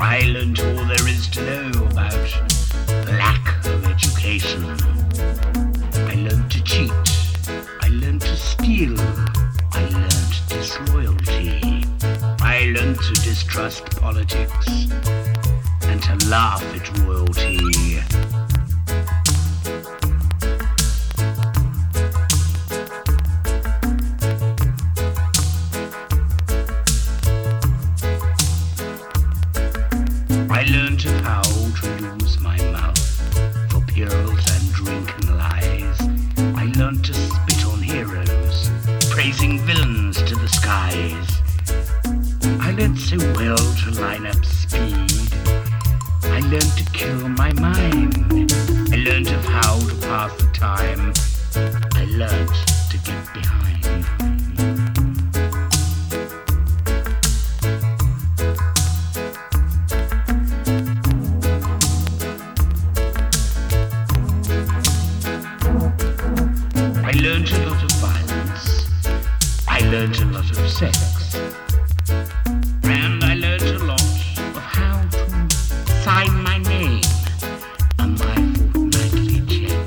I learned all there is to know about the lack of education. I learned to cheat. I learned to steal. I learned disloyalty. I learned to distrust politics and to laugh at royalty. I learned of how to use my mouth for pills and drunken lies. I learned to spit on heroes, praising villains to the skies. I learned so well to line up speed. I learned to kill my mind. I learned of how to pass the time. I learned to get behind. I learned a lot of violence. I learned a lot of sex. And I learned a lot of how to sign my name on my fortnightly check.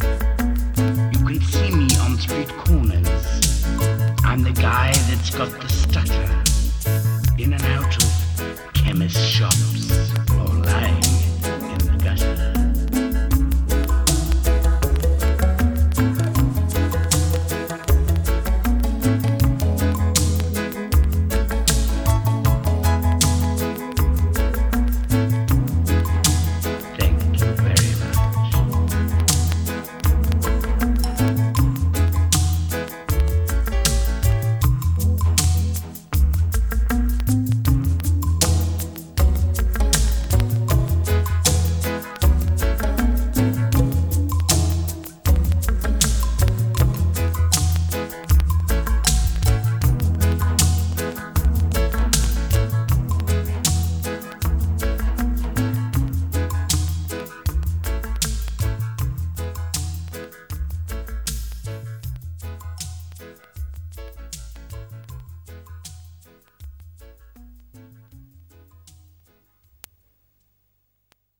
You can see me on street corners. I'm the guy that's got the